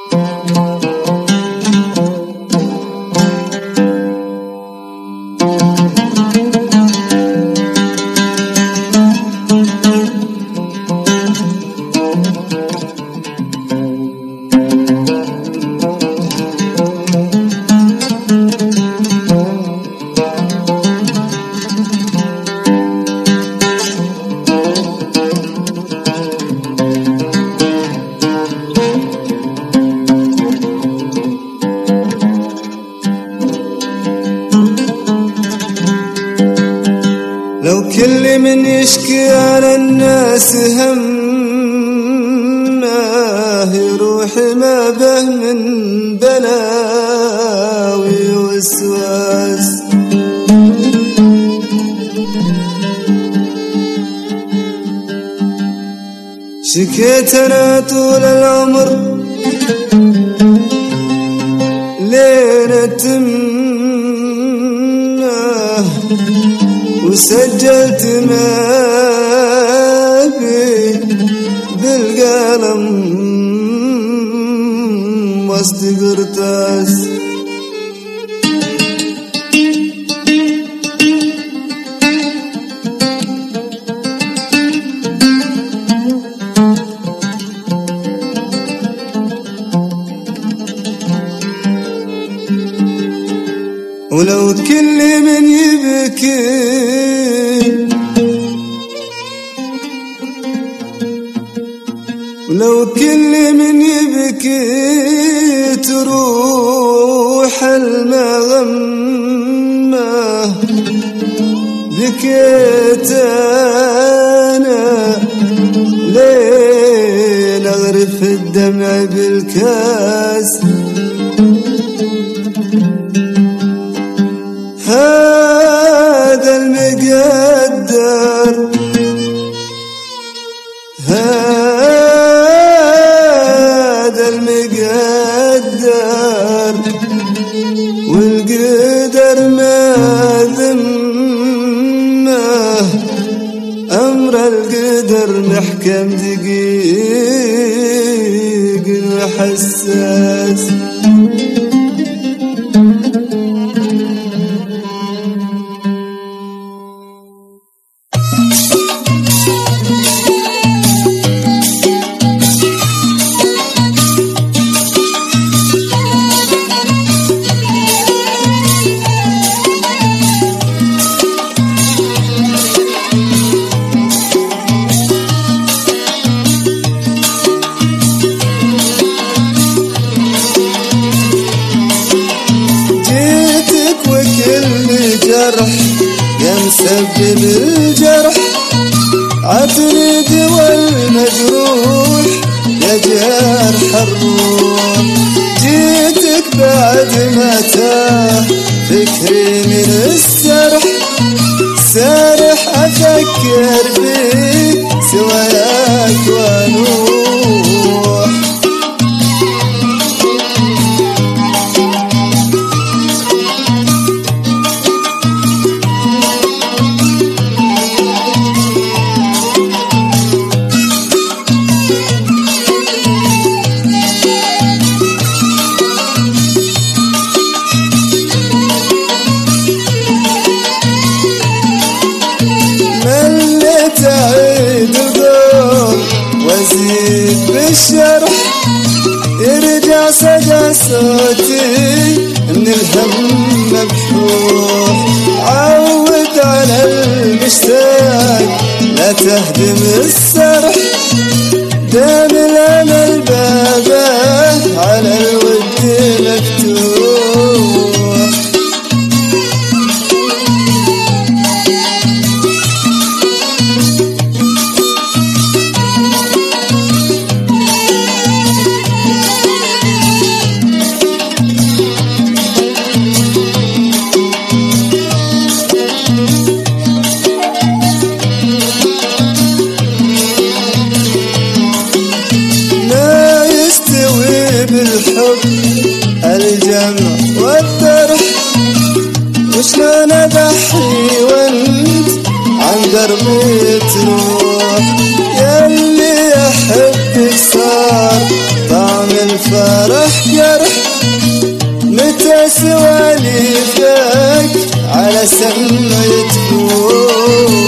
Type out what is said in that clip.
لو كل من يشكي على الناس همه يروح ما به من بلاوي وسواس. شكيت أنا طول العمر لين تمه وسجلت ما بي بالقلم وسط قرطاس. ولو كل من يبكي ولو كل من يبكي تروح المغمة بكيت أنا لين أغرف الدمع بالكاس. هذا المقدر هذا المقدر والقدر ما ذمه أمر القدر محكم دقيق وحساس. يا مسبب الجرح عتريد والمجروح يا جرح الروح. جيتك بعد ما تاه فكري من السرح سارح أفكر فيك سواك ونوح. تعيد القول وازيد بالشرح يرجع صدى صوتي من الهم مبحوح. عود على المشتاق لا تهدم السرح دام الامل بابه على الود مفتوح. بالحب الجمع والطرح وشلون اضحي وانت عن دربي تروح. ياللي احبك صار طعم فرح جرح متى سواليفك على سمع تفوت